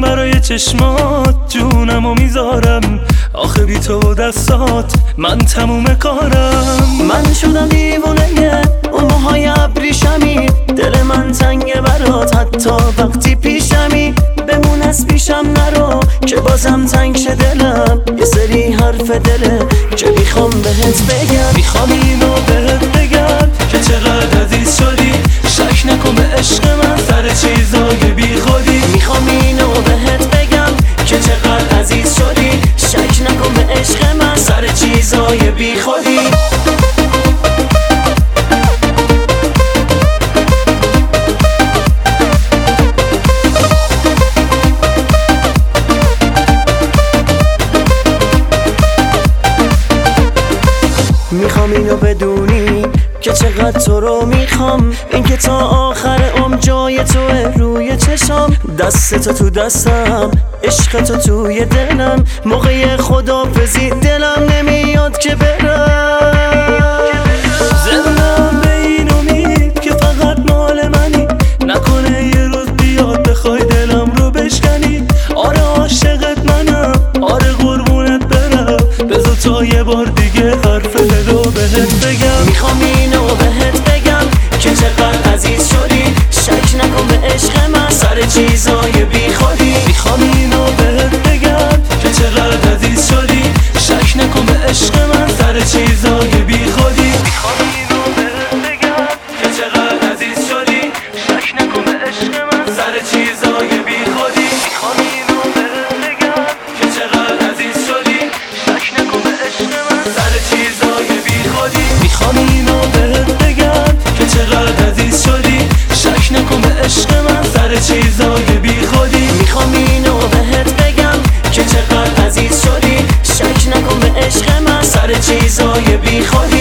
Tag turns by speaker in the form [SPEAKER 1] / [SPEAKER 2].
[SPEAKER 1] برای چشمات جونمو میذارم، آخه بی تو و دستات من تموم کارم.
[SPEAKER 2] من شدم دیوونه اون موهای ابریشمی، دل من تنگه برات حتی وقتی پیشمی. بمون از پیشم نرو که بازم تنگ شه دلم، یه سری حرف دله که میخوام بهت بگم.
[SPEAKER 1] میخوام اینو بهت بگم که چقدر عزیز شدی، شک نکن به عشق من سر چیزای بی خودی.
[SPEAKER 2] میخوام اینو بهت بگم که چقدر عزیز شدی، شک نکن به عشق من سر چیزای بی خودی. میخوام اینو بدونی که چقدر تو رو میخوام، اینکه تا آخر جای توه روی چشام. دستتو تو دستم، عشق تو توی دلم، موقع خدافزی دلم نمیاد که برم.
[SPEAKER 1] زندم به این امید که فقط مال منی، نکنه یه روز بیاد بخوای دلم رو بشکنی. آره عاشقت منم، آره قربونت برم، بذار تا یه بار دیگه حرف دل رو بهت بگم.
[SPEAKER 2] میخوام اینو بهت بگم که چقدر عزیز شدی، شک نکن به عشق من سر چیزای بی خودی.
[SPEAKER 1] میخوام اینو بهت بگم که چقدر عزیز شدی، شک نکن به عشق من سر چیزای بی خودی. میخوام اینو بهت بگم که چقدر عزیز شدی، شک نکن به عشق من سر چیزای بی خودی. میخوام اینو بهت بگم که چقدر عزیز شدی، شک نکن به عشق من سر چیزای بی خودی. میخوام اینو بهت بگم که چقدر عزیز شدی، شک نکن به عشق من سر چیزای بی خودی.
[SPEAKER 2] میخوام اینو بهت بگم که چقدر عزیز شدی، شک نکن به عشق من سر چیزای بی خودی.